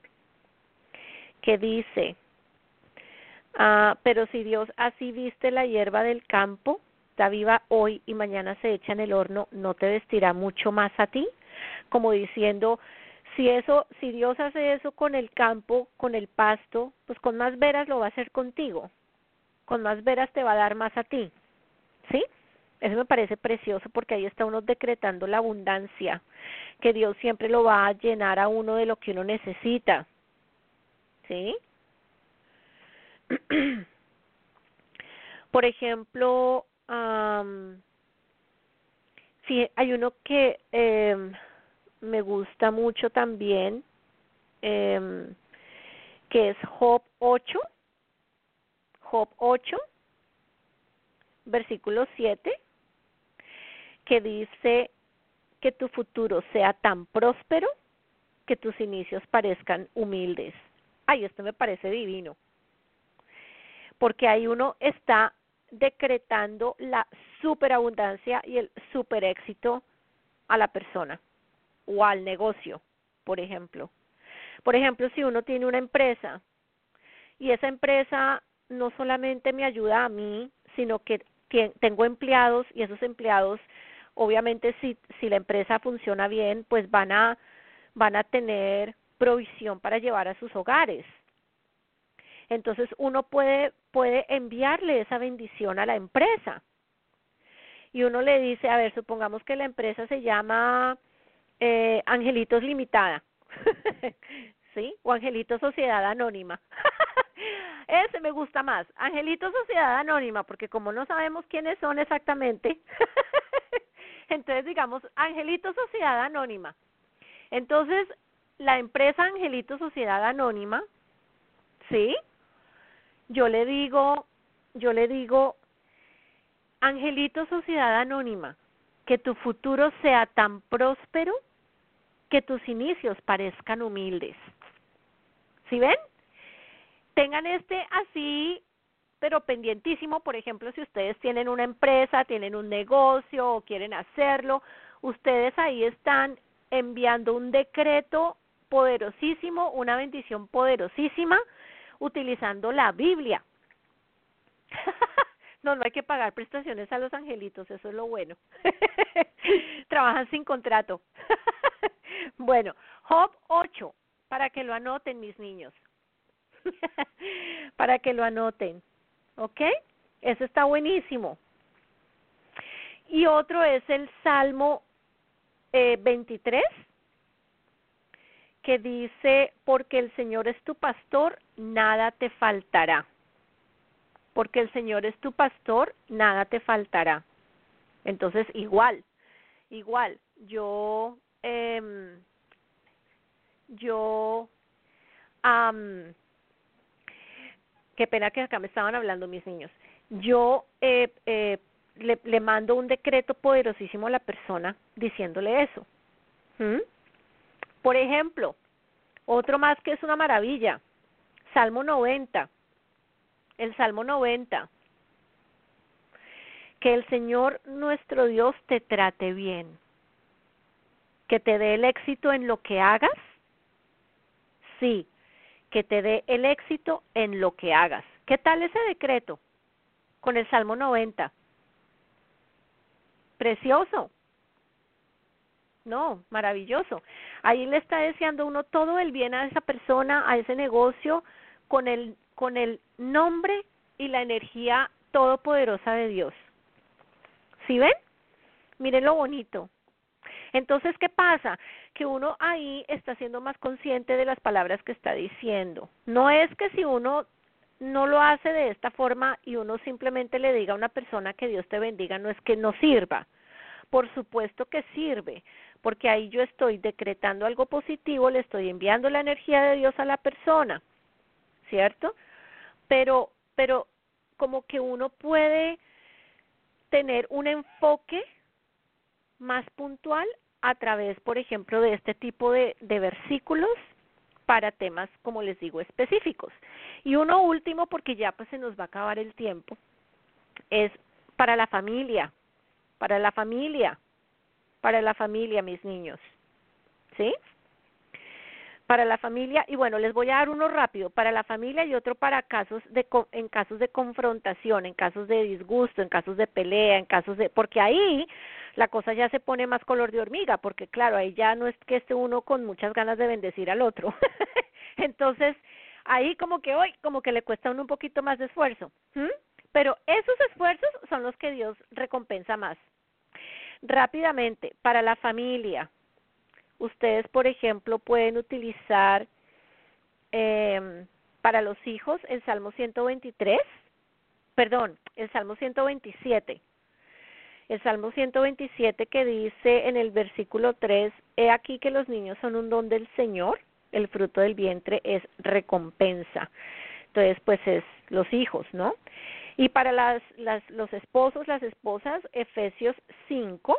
que dice, ah, pero si Dios así viste la hierba del campo, está viva hoy y mañana se echa en el horno, ¿no te vestirá mucho más a ti? Como diciendo, si eso, si Dios hace eso con el campo, con el pasto, pues con más veras lo va a hacer contigo. Con más veras te va a dar más a ti. ¿Sí? Eso me parece precioso porque ahí está uno decretando la abundancia, que Dios siempre lo va a llenar a uno de lo que uno necesita. ¿Sí? Por ejemplo, um, sí, hay uno que eh, me gusta mucho también, eh, que es Job ocho, Job ocho, versículo siete, que dice que tu futuro sea tan próspero que tus inicios parezcan humildes. Ay, esto me parece divino, porque ahí uno está decretando la superabundancia y el super éxito a la persona o al negocio, por ejemplo. Por ejemplo, si uno tiene una empresa y esa empresa no solamente me ayuda a mí, sino que tengo empleados y esos empleados, obviamente si, si la empresa funciona bien, pues van a, van a tener provisión para llevar a sus hogares. Entonces uno puede, puede enviarle esa bendición a la empresa. Y uno le dice, a ver, supongamos que la empresa se llama eh, Angelitos Limitada, ¿sí? O Angelitos Sociedad Anónima. Ese me gusta más, Angelitos Sociedad Anónima, porque como no sabemos quiénes son exactamente, entonces digamos Angelitos Sociedad Anónima. Entonces, la empresa Angelitos Sociedad Anónima, ¿sí? Yo le digo, yo le digo, Angelito Sociedad Anónima, que tu futuro sea tan próspero que tus inicios parezcan humildes. ¿Sí ven? Tengan este así, pero pendientísimo. Por ejemplo, si ustedes tienen una empresa, tienen un negocio o quieren hacerlo, ustedes ahí están enviando un decreto poderosísimo, una bendición poderosísima, utilizando la Biblia. No, no hay que pagar prestaciones a los angelitos, eso es lo bueno. Trabajan sin contrato. Bueno, Job ocho, para que lo anoten mis niños. Para que lo anoten, ¿ok? Eso está buenísimo. Y otro es el Salmo eh, veintitrés, que dice, porque el Señor es tu pastor, nada te faltará. Porque el Señor es tu pastor, nada te faltará. Entonces, igual, igual, yo, eh, yo, um, qué pena que acá me estaban hablando mis niños. Yo eh, eh, le, le mando un decreto poderosísimo a la persona diciéndole eso. ¿Mm? Por ejemplo, otro más que es una maravilla, Salmo noventa. El Salmo noventa, que el Señor nuestro Dios te trate bien, que te dé el éxito en lo que hagas, sí, que te dé el éxito en lo que hagas. ¿Qué tal ese decreto? Con el Salmo noventa. Precioso. No, maravilloso. Ahí le está deseando uno todo el bien a esa persona, a ese negocio, con el, con el nombre y la energía todopoderosa de Dios. ¿Sí ven? Miren lo bonito. Entonces, ¿qué pasa? Que uno ahí está siendo más consciente de las palabras que está diciendo. No es que si uno no lo hace de esta forma y uno simplemente le diga a una persona que Dios te bendiga, no es que no sirva. Por supuesto que sirve, porque ahí yo estoy decretando algo positivo, le estoy enviando la energía de Dios a la persona, ¿cierto? Pero, pero como que uno puede tener un enfoque más puntual a través, por ejemplo, de este tipo de, de versículos para temas, como les digo, específicos. Y uno último, porque ya pues se nos va a acabar el tiempo, es para la familia, para la familia, para la familia, mis niños, ¿sí? Para la familia, y bueno, les voy a dar uno rápido, para la familia y otro para casos de, en casos de confrontación, en casos de disgusto, en casos de pelea, en casos de, porque ahí la cosa ya se pone más color de hormiga, porque claro, ahí ya no es que esté uno con muchas ganas de bendecir al otro. Entonces, ahí como que hoy, como que le cuesta a uno un poquito más de esfuerzo, ¿m? Pero esos esfuerzos son los que Dios recompensa más. Rápidamente, para la familia, ustedes, por ejemplo, pueden utilizar eh, para los hijos el Salmo ciento veintitrés, perdón, el Salmo ciento veintisiete. El Salmo ciento veintisiete que dice en el versículo tres, he aquí que los niños son un don del Señor, el fruto del vientre es recompensa. Entonces, pues es los hijos, ¿no? Y para las, las, los esposos, las esposas, Efesios cinco,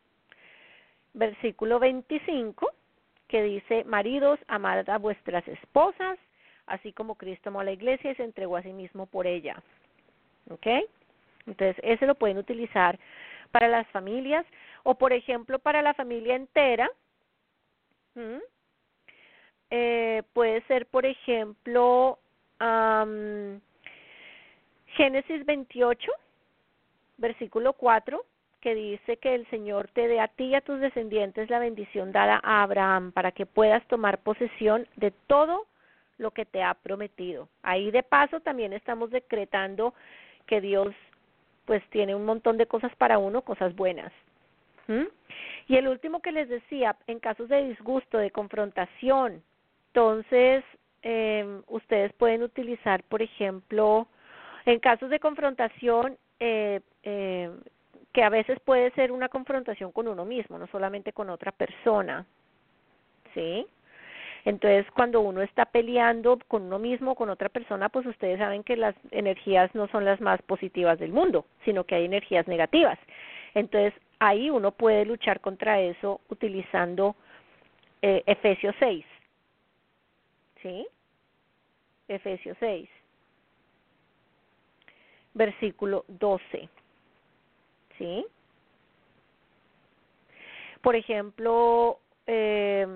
versículo veinticinco, que dice, maridos, amad a vuestras esposas, así como Cristo amó a la iglesia y se entregó a sí mismo por ella. ¿Ok? Entonces, ese lo pueden utilizar para las familias, o por ejemplo, para la familia entera. ¿Mm? Eh, puede ser, por ejemplo, um, Génesis veintiocho, versículo cuatro, que dice que el Señor te dé a ti y a tus descendientes la bendición dada a Abraham para que puedas tomar posesión de todo lo que te ha prometido. Ahí de paso también estamos decretando que Dios pues tiene un montón de cosas para uno, cosas buenas. ¿Mm? Y el último que les decía, en casos de disgusto, de confrontación, entonces eh, ustedes pueden utilizar, por ejemplo, en casos de confrontación, eh, eh, que a veces puede ser una confrontación con uno mismo, no solamente con otra persona, ¿sí? Entonces, cuando uno está peleando con uno mismo, con otra persona, pues ustedes saben que las energías no son las más positivas del mundo, sino que hay energías negativas. Entonces, ahí uno puede luchar contra eso utilizando eh, Efesios seis, ¿sí? Efesios seis. Versículo doce, ¿sí? Por ejemplo, eh,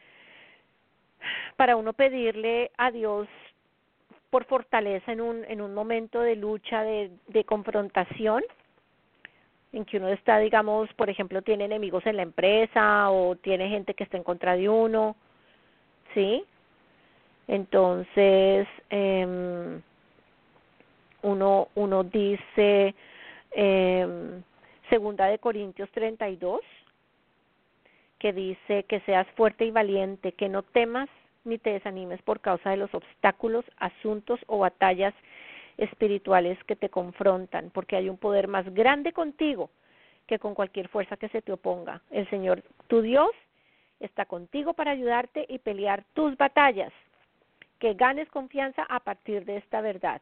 para uno pedirle a Dios por fortaleza en un en un momento de lucha, de, de confrontación, en que uno está, digamos, por ejemplo, tiene enemigos en la empresa o tiene gente que está en contra de uno, ¿sí? Entonces, eh, uno uno dice eh, segunda de Corintios treinta y dos, que dice que seas fuerte y valiente, que no temas ni te desanimes por causa de los obstáculos, asuntos o batallas espirituales que te confrontan, porque hay un poder más grande contigo que con cualquier fuerza que se te oponga. El Señor, tu Dios, está contigo para ayudarte y pelear tus batallas. Que ganes confianza a partir de esta verdad.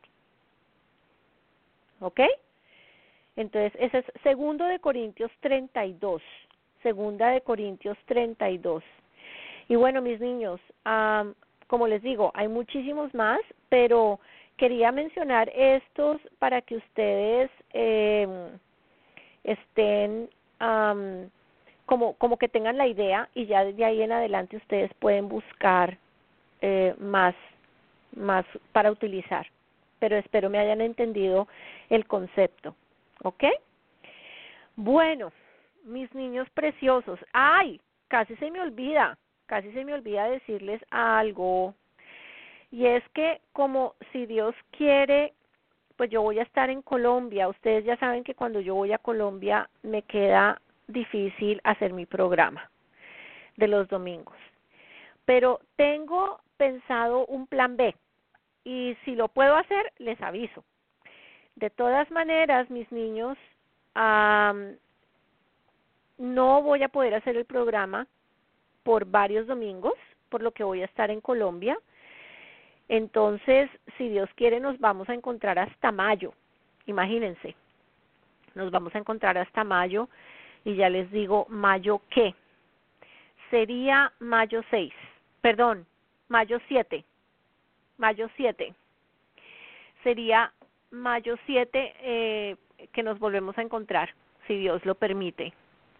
¿Ok? Entonces, ese es segundo de Corintios treinta y dos. Segunda de Corintios treinta y dos. Y bueno, mis niños, um, como les digo, hay muchísimos más, pero quería mencionar estos para que ustedes eh, estén um, como, como que tengan la idea y ya de ahí en adelante ustedes pueden buscar eh, más más para utilizar, pero espero me hayan entendido el concepto, ¿ok? Bueno, mis niños preciosos, ¡ay! Casi se me olvida, casi se me olvida decirles algo, y es que como si Dios quiere, pues yo voy a estar en Colombia. Ustedes ya saben que cuando yo voy a Colombia me queda difícil hacer mi programa de los domingos, pero tengo pensado un plan B, y si lo puedo hacer, les aviso. De todas maneras, mis niños, um, no voy a poder hacer el programa por varios domingos, por lo que voy a estar en Colombia. Entonces, si Dios quiere, nos vamos a encontrar hasta mayo. Imagínense, nos vamos a encontrar hasta mayo, y ya les digo, ¿mayo qué? Sería mayo seis, perdón, mayo siete, mayo siete. Sería mayo siete eh, que nos volvemos a encontrar, si Dios lo permite.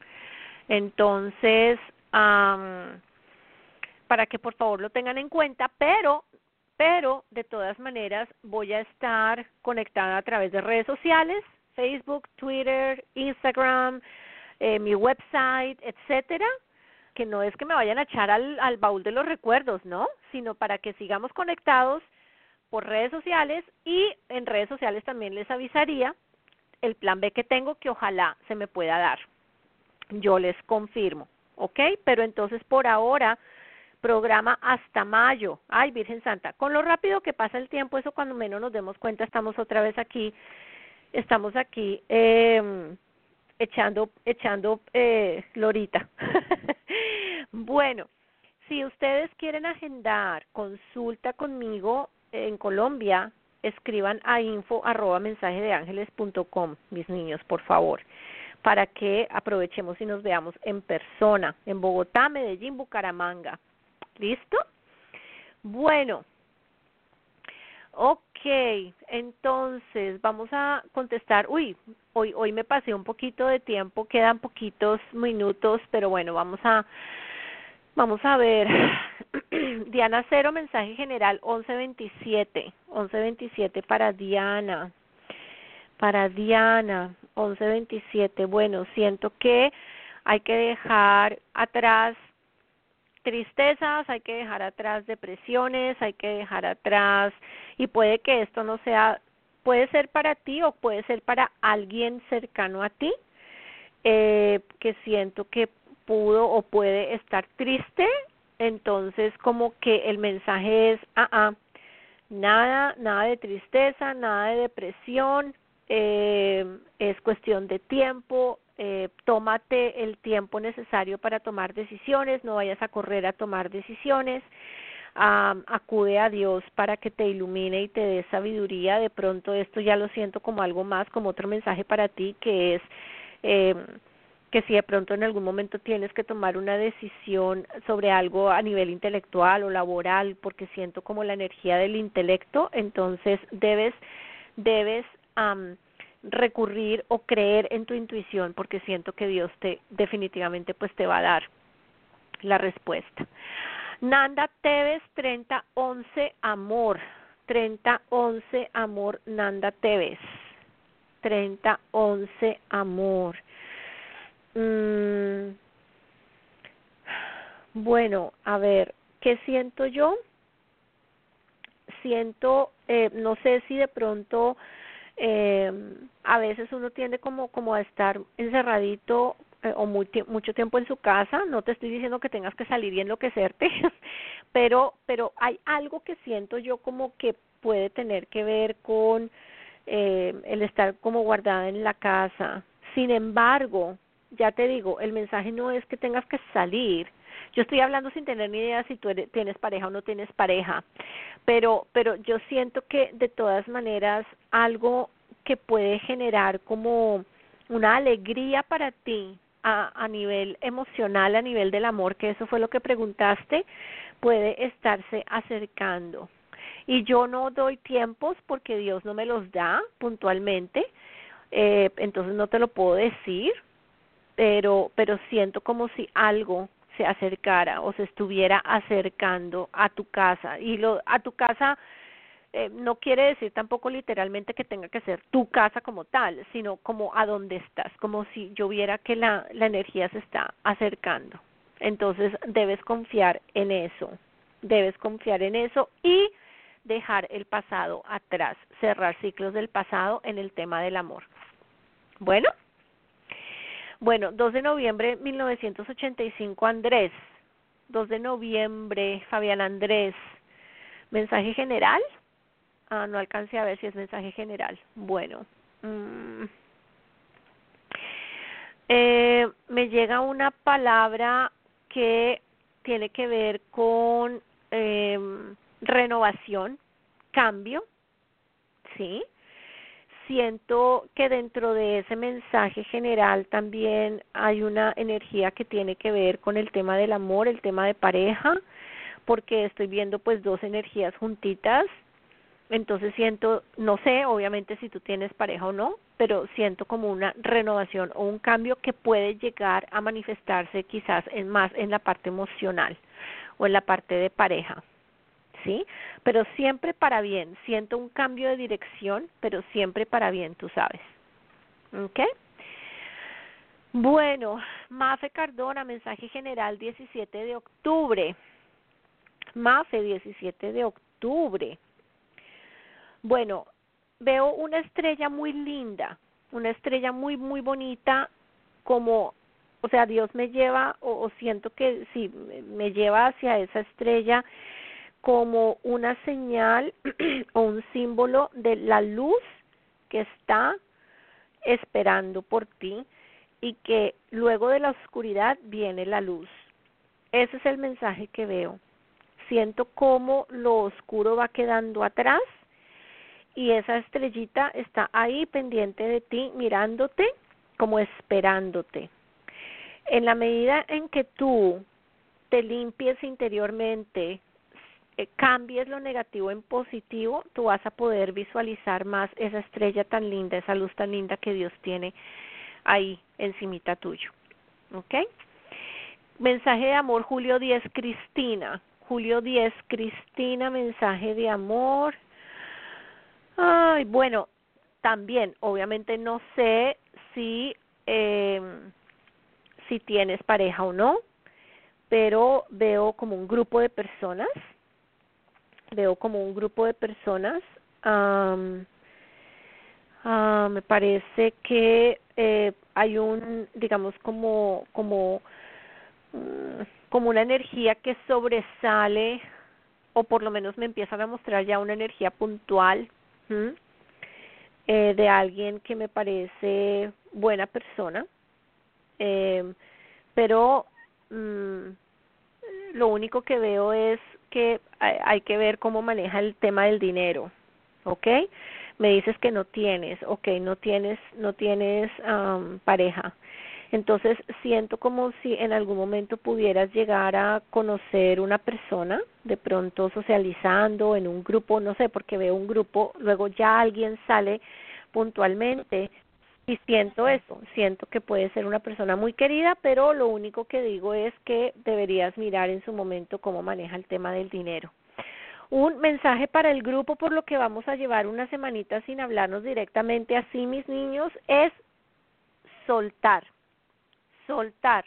Entonces, um, para que por favor lo tengan en cuenta, pero, pero de todas maneras voy a estar conectada a través de redes sociales, Facebook, Twitter, Instagram, eh, mi website, etcétera, que no es que me vayan a echar al, al baúl de los recuerdos, ¿no? Sino para que sigamos conectados por redes sociales, y en redes sociales también les avisaría el plan B que tengo, que ojalá se me pueda dar. Yo les confirmo, ¿ok? Pero entonces por ahora, programa hasta mayo. Ay, Virgen Santa, con lo rápido que pasa el tiempo, eso cuando menos nos demos cuenta estamos otra vez aquí, estamos aquí eh, echando, echando eh, lorita. Bueno, si ustedes quieren agendar consulta conmigo en Colombia, escriban a info arroba mensajedeangeles punto com, mis niños, por favor, para que aprovechemos y nos veamos en persona, en Bogotá, Medellín, Bucaramanga. ¿Listo? Bueno, ok, entonces vamos a contestar. Uy, hoy, hoy me pasé un poquito de tiempo, quedan poquitos minutos, pero bueno, vamos a, vamos a ver. Diana Cero, mensaje general once veintisiete, once veintisiete para Diana, para Diana, once veintisiete. Bueno, siento que hay que dejar atrás tristezas, hay que dejar atrás depresiones, hay que dejar atrás, y puede que esto no sea, puede ser para ti o puede ser para alguien cercano a ti, eh, que siento que pudo o puede estar triste. Entonces como que el mensaje es, ah, ah, nada, nada de tristeza, nada de depresión, eh, es cuestión de tiempo, eh, tómate el tiempo necesario para tomar decisiones, no vayas a correr a tomar decisiones, um, acude a Dios para que te ilumine y te dé sabiduría. De pronto esto ya lo siento como algo más, como otro mensaje para ti, que es eh, que si de pronto en algún momento tienes que tomar una decisión sobre algo a nivel intelectual o laboral, porque siento como la energía del intelecto, entonces debes, debes um, recurrir o creer en tu intuición, porque siento que Dios te definitivamente pues te va a dar la respuesta. Nanda Tevez, treinta once, amor, treinta once, amor, Nanda Tevez, treinta once, amor. Mm, bueno, a ver, ¿qué siento yo? Siento, eh, no sé si de pronto eh, a veces uno tiende como, como a estar encerradito eh, o muy, mucho tiempo en su casa. No te estoy diciendo que tengas que salir y enloquecerte, pero, pero hay algo que siento yo como que puede tener que ver con eh, el estar como guardada en la casa. Sin embargo, ya te digo, el mensaje no es que tengas que salir. Yo estoy hablando sin tener ni idea si tú eres, tienes pareja o no tienes pareja, pero pero yo siento que de todas maneras algo que puede generar como una alegría para ti a, a nivel emocional, a nivel del amor, que eso fue lo que preguntaste, puede estarse acercando. Y yo no doy tiempos porque Dios no me los da puntualmente, eh, entonces no te lo puedo decir, pero pero siento como si algo se acercara o se estuviera acercando a tu casa. Y lo a tu casa eh, no quiere decir tampoco literalmente que tenga que ser tu casa como tal, sino como a dónde estás, como si yo viera que la, la energía se está acercando. Entonces debes confiar en eso, debes confiar en eso y dejar el pasado atrás, cerrar ciclos del pasado en el tema del amor. Bueno, bueno, dos de noviembre de mil novecientos ochenta y cinco, Andrés. dos de noviembre, Fabián Andrés. ¿Mensaje general? Ah, no alcancé a ver si es mensaje general. Bueno. Mmm, eh, me llega una palabra que tiene que ver con eh, renovación, cambio, ¿sí? Siento que dentro de ese mensaje general también hay una energía que tiene que ver con el tema del amor, el tema de pareja, porque estoy viendo pues dos energías juntitas. Entonces siento, no sé, obviamente si tú tienes pareja o no, pero siento como una renovación o un cambio que puede llegar a manifestarse quizás en más en la parte emocional o en la parte de pareja, ¿sí? Pero siempre para bien. Siento un cambio de dirección, pero siempre para bien, tú sabes. ¿Ok? Bueno, Mafe Cardona, mensaje general diecisiete de octubre. Mafe, diecisiete de octubre. Bueno, veo una estrella muy linda, una estrella muy, muy bonita, como, o sea, Dios me lleva, o, o siento que sí, me lleva hacia esa estrella como una señal o un símbolo de la luz que está esperando por ti y que luego de la oscuridad viene la luz. Ese es el mensaje que veo. Siento como lo oscuro va quedando atrás y esa estrellita está ahí pendiente de ti, mirándote, como esperándote. En la medida en que tú te limpies interiormente, eh, cambies lo negativo en positivo, tú vas a poder visualizar más esa estrella tan linda, esa luz tan linda que Dios tiene ahí encimita tuyo. ¿Ok? Mensaje de amor, Julio diez, Cristina. Julio diez, Cristina, mensaje de amor. Ay, bueno, también, obviamente no sé si, eh, si tienes pareja o no, pero veo como un grupo de personas, veo como un grupo de personas, um, uh, me parece que eh, hay un, digamos, como, como, um, como una energía que sobresale, o por lo menos me empiezan a mostrar ya una energía puntual, ¿hmm? Eh, de alguien que me parece buena persona, eh, pero mmm, lo único que veo es que hay, hay que ver cómo maneja el tema del dinero, ¿ok? Me dices que no tienes, ok, no tienes, no tienes um, pareja. Entonces siento como si en algún momento pudieras llegar a conocer una persona, de pronto socializando en un grupo, no sé, porque veo un grupo, luego ya alguien sale puntualmente y siento eso, siento que puede ser una persona muy querida, pero lo único que digo es que deberías mirar en su momento cómo maneja el tema del dinero. Un mensaje para el grupo, por lo que vamos a llevar una semanita sin hablarnos directamente así, mis niños, es soltar. Soltar.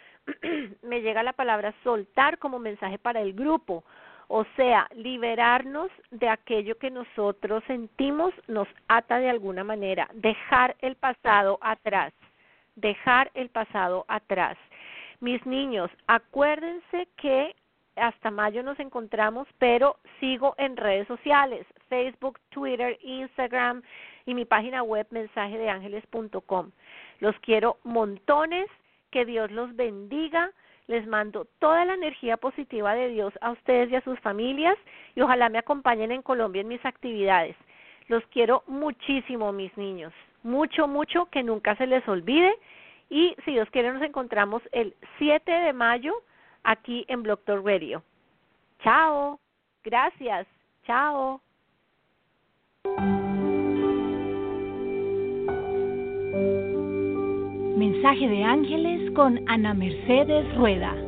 Me llega la palabra soltar como mensaje para el grupo, o sea, liberarnos de aquello que nosotros sentimos nos ata de alguna manera, dejar el pasado atrás, dejar el pasado atrás. Mis niños, acuérdense que hasta mayo nos encontramos, pero sigo en redes sociales, Facebook, Twitter, Instagram y mi página web mensaje de ángeles punto com. Los quiero montones. Que Dios los bendiga, les mando toda la energía positiva de Dios a ustedes y a sus familias y ojalá me acompañen en Colombia en mis actividades. Los quiero muchísimo, mis niños, mucho, mucho, que nunca se les olvide y si Dios quiere nos encontramos el siete de mayo aquí en Blog Talk Radio. Chao, gracias, chao. Mensaje de ángeles con Ana Mercedes Rueda.